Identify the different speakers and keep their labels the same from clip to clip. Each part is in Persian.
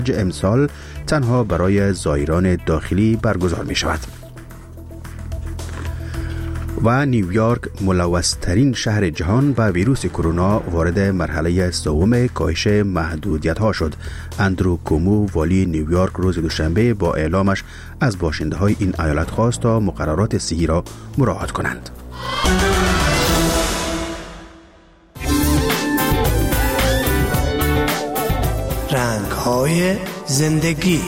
Speaker 1: امسال تنها برای زائران داخلی برگزار می شود. و نیویورک ملوث‌ترین شهر جهان و ویروس کرونا وارد مرحله سوم کاهش محدودیت‌ها شد. اندرو کومو والی نیویورک روز دوشنبه با اعلامش از باشنده‌های این ایالت خواست تا مقررات صحی را مراعات کنند.
Speaker 2: رنگ‌های زندگی.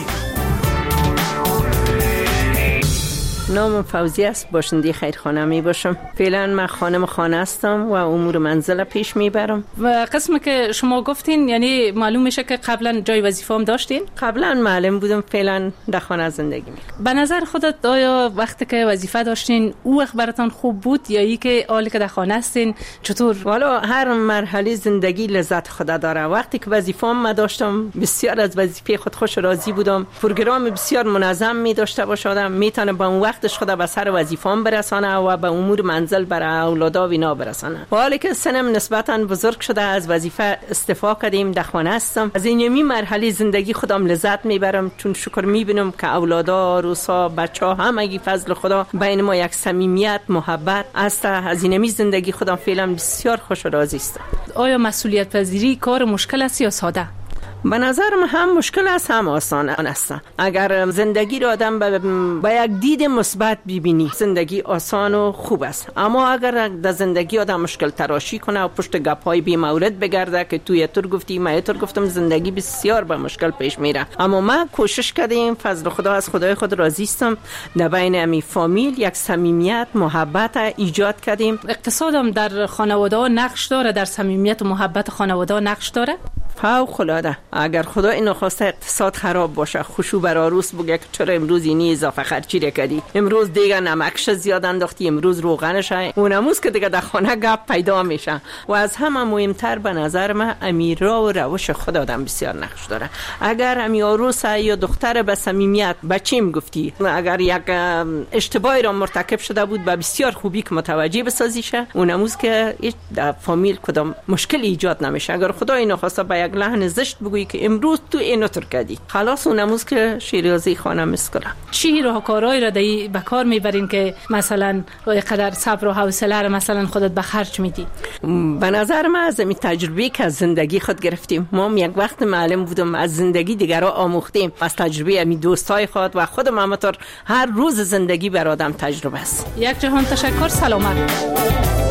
Speaker 3: نام فوزی است، باشنده خیرخانه می باشم. فعلا من خانم خانه هستم و امور منزل پیش میبرم.
Speaker 4: و قسمی که شما گفتین یعنی معلوم میشه که قبلا جای وظیفه هم داشتین؟
Speaker 3: قبلا معلم بودم، فعلا در خانه زندگی میکنم.
Speaker 4: به نظر خودت آیا وقتی که وظیفه داشتین او وقت براتون خوب بود یا ای که حالی که در خانه هستین چطور؟
Speaker 3: والا هر مرحله زندگی لذت خود داره. وقتی که وظیفه ما داشتم بسیار از وظیفه خود خوش راضی بودم. پروگرام بسیار منظم می داشته باشم، میتونه با اون وقتش خود به سر وظیفه‌ام برسانه و به امور منزل برای اولادا و اینا برسانه. حالی که سنم نسبتاً بزرگ شده از وظیفه استعفا کردیم، در خانه هستم. از این یمی مرحله زندگی خودم لذت میبرم، چون شکر میبینم که اولادا، روسا، بچه‌ها همگی فضل خدا بین ما یک صمیمیت، محبت است. از این یمی زندگی خودم فعلا بسیار خوش و راضی است.
Speaker 4: آیا مسئولیت پذیری کار مشکل است یا ساده؟
Speaker 3: به نظرم هم مشکل است هم آسان است. اگر زندگی را آدم با یک دید مثبت ببینی زندگی آسان و خوب است، اما اگر در زندگی آدم مشکل تراشی کنه و پشت گپ‌های بی مورد بگرده که توی تو گفتی من تو گفتم، زندگی بسیار به مشکل پیش میره. اما ما کوشش کردیم، فضل خدا، از خدای خود راضی هستم، در بین امی فامیل یک صمیمیت، محبت ایجاد کردیم.
Speaker 4: اقتصادم در خانواده نقش داره، در صمیمیت و محبت خانواده نقش داره؟
Speaker 3: فوق العاده. اگر خدا اینو خواسته اقتصاد خراب باشه، خوشو بر عروس بگه که چرا امروز اینی اضافه خرچی کردی، امروز دیگه نمکش زیاد انداختی، امروز روغنش، اونموز که دیگه در خانه گپ پیدا میشه. و از همه مهمتر به نظر من امیرا و روش خود آدم بسیار نقش داره. اگر امی عروس یا دختر به صمیمیت بچیم گفتی، اگر یک اشتباهی را مرتکب شده بود به بسیار خوبی که متوجه بسازیشه، اونموز که در فامیل کدام مشکل ایجاد نمیشه. اگر خدا اینو خواسته به یک لحن زشت بگویی که امروز تو اینو تر کردی، خلاص اونموز که شیرازی خانه مسکره.
Speaker 4: چی راهکارهایی را دی به کار میبرین که مثلا قدر صبر و حوصله را مثلا خودت به خرج میدی؟
Speaker 3: به نظر من از این تجربه که از زندگی خود گرفتیم، ما یک وقت معلم بودم، از زندگی دیگران آموختیم، از تجربه امی دوستای خود و خودم همونطور هر روز زندگی بر آدم تجربه است.
Speaker 4: یک جهان تشکر، سلامت.